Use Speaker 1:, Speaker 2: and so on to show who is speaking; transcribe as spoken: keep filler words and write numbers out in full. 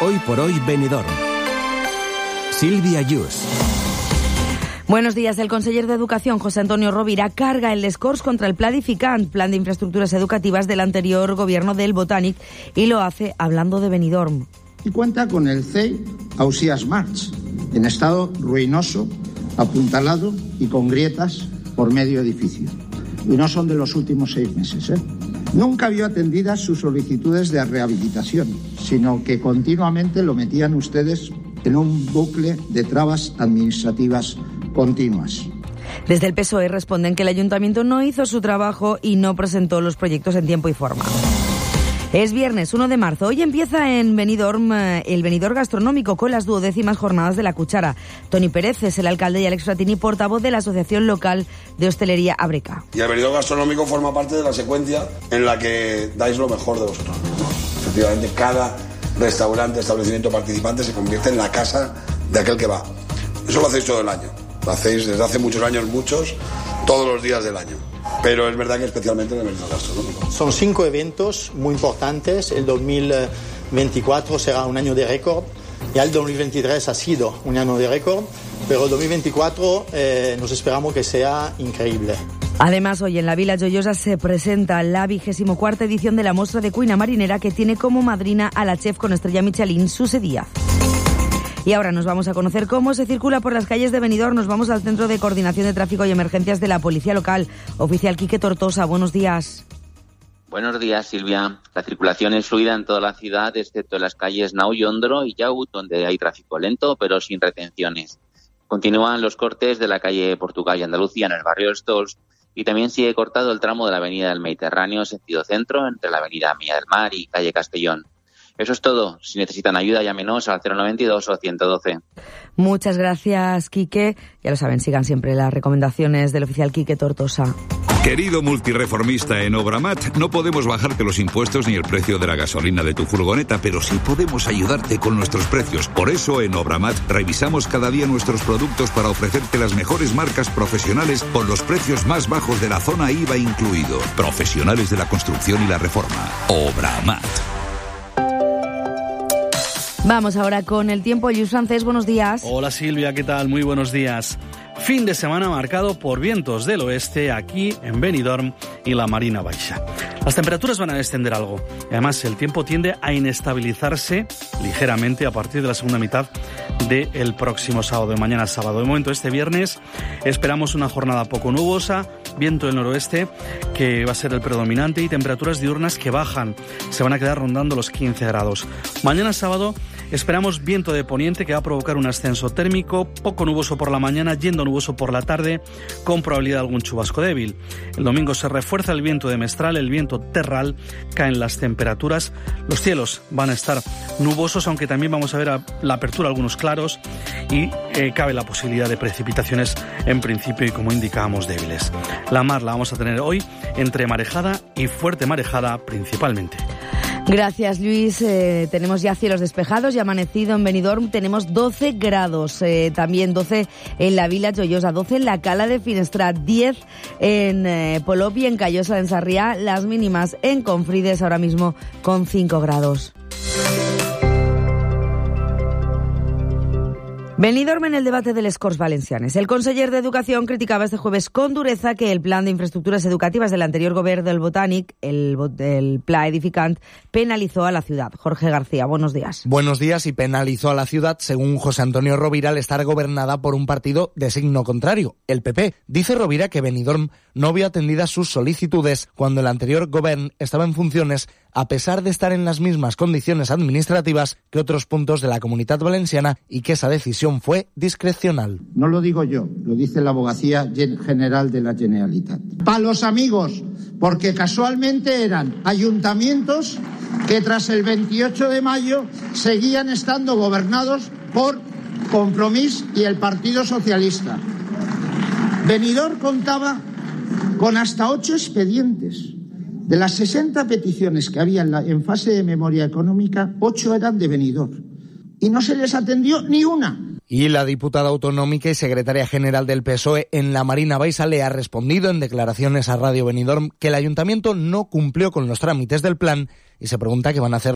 Speaker 1: Hoy por hoy Benidorm. Sílvia Yus.
Speaker 2: Buenos días. El conseller de Educación, José Antonio Rovira, carga el discurs contra el Planificant, Plan de Infraestructuras Educativas del anterior gobierno del Botànic, y lo hace hablando de Benidorm.
Speaker 3: Y cuenta con el C E I Ausías March, en estado ruinoso, apuntalado y con grietas por medio edificio. Y no son de los últimos seis meses, ¿eh? Nunca vio atendidas sus solicitudes de rehabilitación, sino que continuamente lo metían ustedes en un bucle de trabas administrativas continuas.
Speaker 2: Desde el P S O E responden que el ayuntamiento no hizo su trabajo y no presentó los proyectos en tiempo y forma. Es viernes uno de marzo. Hoy empieza en Benidorm el Benidorm Gastronómico con las duodécimas jornadas de la cuchara. Toni Pérez es el alcalde y Alex Fratini, portavoz de la Asociación Local de Hostelería Abreca.
Speaker 4: Y el Benidorm Gastronómico forma parte de la secuencia en la que dais lo mejor de vosotros mismos. Efectivamente, cada restaurante, establecimiento participante se convierte en la casa de aquel que va. Eso lo hacéis todo el año. Lo hacéis desde hace muchos años, muchos, todos los días del año. Pero es verdad que especialmente en el Benidorm Gastronómico.
Speaker 5: Son cinco eventos muy importantes. El dos mil veinticuatro será un año de récord. Ya el dos mil veintitrés ha sido un año de récord, pero el dos mil veinticuatro eh, nos esperamos que sea increíble.
Speaker 2: Además, hoy en la Vila Joyosa se presenta la vigésimo cuarta edición de la Mostra de Cuina Marinera, que tiene como madrina a la chef con estrella Michelin, Susi Díaz. Y ahora nos vamos a conocer cómo se circula por las calles de Benidorm. Nos vamos al Centro de Coordinación de Tráfico y Emergencias de la Policía Local. Oficial Quique Tortosa, buenos días.
Speaker 6: Buenos días, Silvia. La circulación es fluida en toda la ciudad, excepto en las calles Nau y Ondro y Yaut, donde hay tráfico lento, pero sin retenciones. Continúan los cortes de la calle Portugal y Andalucía en el barrio del Stols, y también sigue cortado el tramo de la avenida del Mediterráneo, sentido centro, entre la avenida Mía del Mar y calle Castellón. Eso es todo. Si necesitan ayuda, llámenos al cero noventa y dos o ciento doce.
Speaker 2: Muchas gracias, Quique. Ya lo saben, sigan siempre las recomendaciones del oficial Quique Tortosa.
Speaker 7: Querido multireformista en Obramat, no podemos bajarte los impuestos ni el precio de la gasolina de tu furgoneta, pero sí podemos ayudarte con nuestros precios. Por eso en Obramat revisamos cada día nuestros productos para ofrecerte las mejores marcas profesionales con los precios más bajos de la zona I V A incluido. Profesionales de la construcción y la reforma. Obramat.
Speaker 2: Vamos ahora con el tiempo. Lluís Francés, buenos días.
Speaker 8: Hola Silvia, ¿qué tal? Muy buenos días. Fin de semana marcado por vientos del oeste aquí en Benidorm y la Marina Baixa. Las temperaturas van a descender algo. Y además el tiempo tiende a inestabilizarse ligeramente a partir de la segunda mitad del próximo sábado, de mañana sábado. De momento, este viernes esperamos una jornada poco nubosa, viento del noroeste que va a ser el predominante y temperaturas diurnas que bajan. Se van a quedar rondando los quince grados. Mañana sábado esperamos viento de poniente que va a provocar un ascenso térmico, poco nuboso por la mañana, yendo nuboso por la tarde, con probabilidad de algún chubasco débil. El domingo se refuerza el viento de mestral, el viento terral, caen las temperaturas, los cielos van a estar nubosos, aunque también vamos a ver a la apertura algunos claros y eh, cabe la posibilidad de precipitaciones en principio y, como indicábamos, débiles. La mar la vamos a tener hoy entre marejada y fuerte marejada principalmente.
Speaker 2: Gracias, Luis. Eh, tenemos ya cielos despejados y amanecido en Benidorm. Tenemos doce grados, eh, también doce en la Vila Joyosa, doce en la Cala de Finestrat, diez en eh, Polop y en Callosa de Sarriá, las mínimas en Confrides ahora mismo con cinco grados. Benidorm en el debate de les Corts Valencianes. El conseller de Educación criticaba este jueves con dureza que el plan de infraestructuras educativas del anterior gobierno del Botànic, el, el Pla Edificant, penalizó a la ciudad. Jorge García, buenos días.
Speaker 9: Buenos días. Y penalizó a la ciudad, según José Antonio Rovira, al estar gobernada por un partido de signo contrario, el P P. Dice Rovira que Benidorm no vio atendidas sus solicitudes cuando el anterior gobierno estaba en funciones, a pesar de estar en las mismas condiciones administrativas que otros puntos de la Comunitat Valenciana, y que esa decisión fue discrecional.
Speaker 3: No lo digo yo, lo dice la Abogacía General de la Generalitat. Para los amigos, porque casualmente eran ayuntamientos que tras el veintiocho de mayo seguían estando gobernados por Compromís y el Partido Socialista. Benidorm contaba con hasta ocho expedientes. De las sesenta peticiones que había en, la, en fase de memoria económica, ocho eran de Benidorm. Y no se les atendió ni una.
Speaker 9: Y la diputada autonómica y secretaria general del P S O E en la Marina Baixa le ha respondido en declaraciones a Radio Benidorm que el ayuntamiento no cumplió con los trámites del plan y se pregunta qué van a hacer